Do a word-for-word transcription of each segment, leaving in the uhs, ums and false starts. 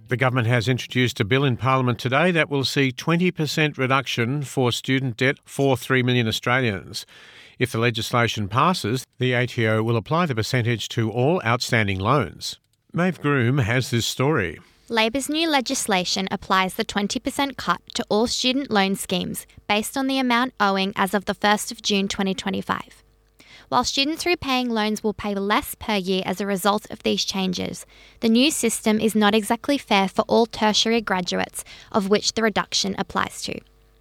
The government has introduced a bill in Parliament today that will see twenty percent reduction for student debt for three million Australians. If the legislation passes, the A T O will apply the percentage to all outstanding loans. Maeve Groom has this story. Labor's new legislation applies the twenty percent cut to all student loan schemes based on the amount owing as of the first of June twenty twenty-five. While students repaying loans will pay less per year as a result of these changes, the new system is not exactly fair for all tertiary graduates, of which the reduction applies to.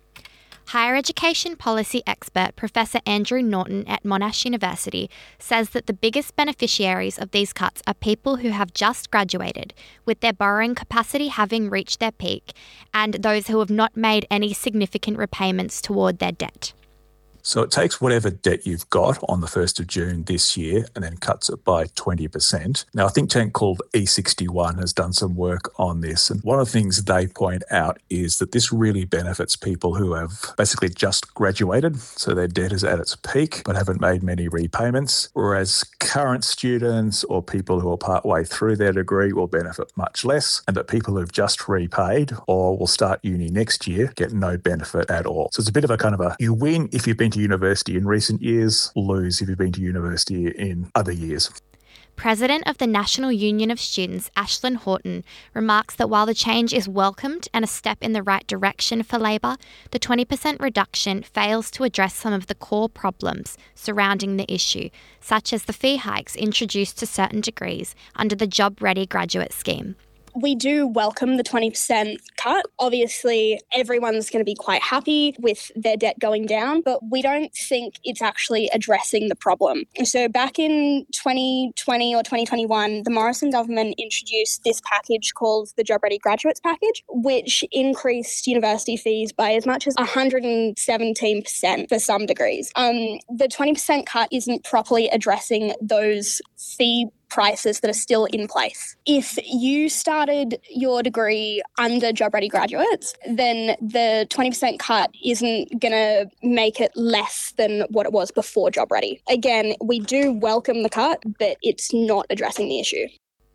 Higher education policy expert Professor Andrew Norton at Monash University says that the biggest beneficiaries of these cuts are people who have just graduated, with their borrowing capacity having reached their peak, and those who have not made any significant repayments toward their debt. So it takes whatever debt you've got on the first of June this year and then cuts it by twenty percent. Now, a think tank called E sixty-one has done some work on this. And one of the things they point out is that this really benefits people who have basically just graduated. So their debt is at its peak but haven't made many repayments. Whereas current students or people who are partway through their degree will benefit much less. And that people who've just repaid or will start uni next year get no benefit at all. So it's a bit of a kind of a, you win if you've been to university in recent years, lose if you've been to university in other years. President of the National Union of Students, Ashlyn Horton, remarks that while the change is welcomed and a step in the right direction for Labor, the twenty percent reduction fails to address some of the core problems surrounding the issue, such as the fee hikes introduced to certain degrees under the Job Ready graduate scheme. We do welcome the twenty percent cut. Obviously, everyone's going to be quite happy with their debt going down, but we don't think it's actually addressing the problem. So back in twenty twenty or twenty twenty-one, the Morrison government introduced this package called the Job Ready Graduates Package, which increased university fees by as much as one hundred seventeen percent for some degrees. Um, the twenty percent cut isn't properly addressing those fee prices that are still in place. If you started your degree under Job Ready graduates, then the twenty percent cut isn't going to make it less than what it was before Job Ready. Again, we do welcome the cut, but it's not addressing the issue.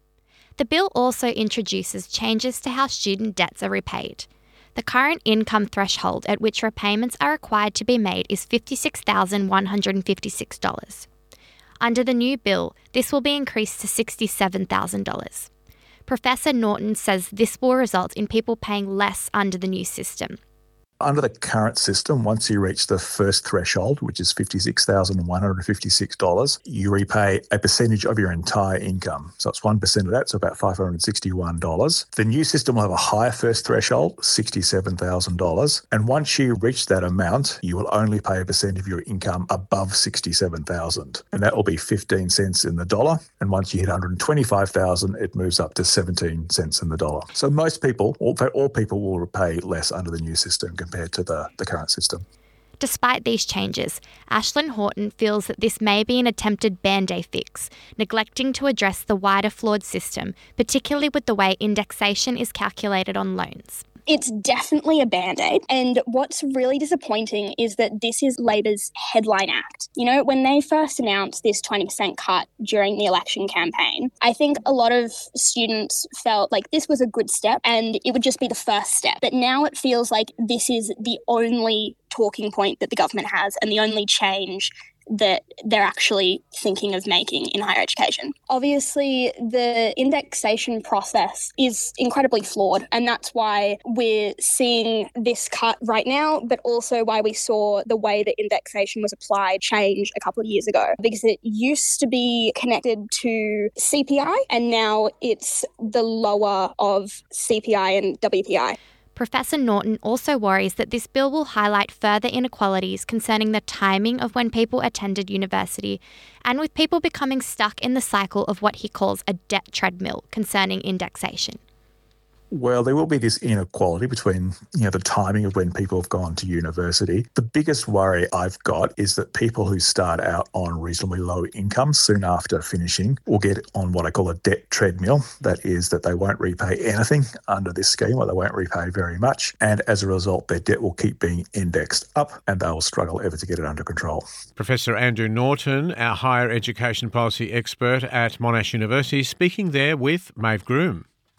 The bill also introduces changes to how student debts are repaid. The current income threshold at which repayments are required to be made is fifty-six thousand one hundred fifty-six dollars. Under the new bill, this will be increased to sixty-seven thousand dollars. Professor Norton says this will result in people paying less under the new system. Under the current system, once you reach the first threshold, which is fifty-six thousand one hundred fifty-six dollars, you repay a percentage of your entire income. So it's one percent of that, so about five hundred sixty-one dollars. The new system will have a higher first threshold, sixty-seven thousand dollars. And once you reach that amount, you will only pay a percent of your income above sixty-seven thousand dollars. And that will be fifteen cents in the dollar. And once you hit one hundred twenty-five thousand dollars, it moves up to seventeen cents in the dollar. So most people, all, all people will repay less under the new system compared to the, the current system. Despite these changes, Ashlyn Horton feels that this may be an attempted band-aid fix, neglecting to address the wider flawed system, particularly with the way indexation is calculated on loans. It's definitely a band-aid. And what's really disappointing is that this is Labor's headline act. You know, when they first announced this twenty percent cut during the election campaign, I think a lot of students felt like this was a good step and it would just be the first step. But now it feels like this is the only talking point that the government has and the only change that they're actually thinking of making in higher education. Obviously, the indexation process is incredibly flawed, and that's why we're seeing this cut right now, but also why we saw the way that indexation was applied change a couple of years ago, because it used to be connected to C P I, and now it's the lower of C P I and W P I. Professor Norton also worries that this bill will highlight further inequalities concerning the timing of when people attended university, and with people becoming stuck in the cycle of what he calls a debt treadmill concerning indexation. Well, there will be this inequality between, you know, the timing of when people have gone to university. The biggest worry I've got is that people who start out on reasonably low income soon after finishing will get on what I call a debt treadmill. That is that they won't repay anything under this scheme, or they won't repay very much. And as a result, their debt will keep being indexed up and they will struggle ever to get it under control. Professor Andrew Norton, our higher education policy expert at Monash University, speaking there with Maeve Groom.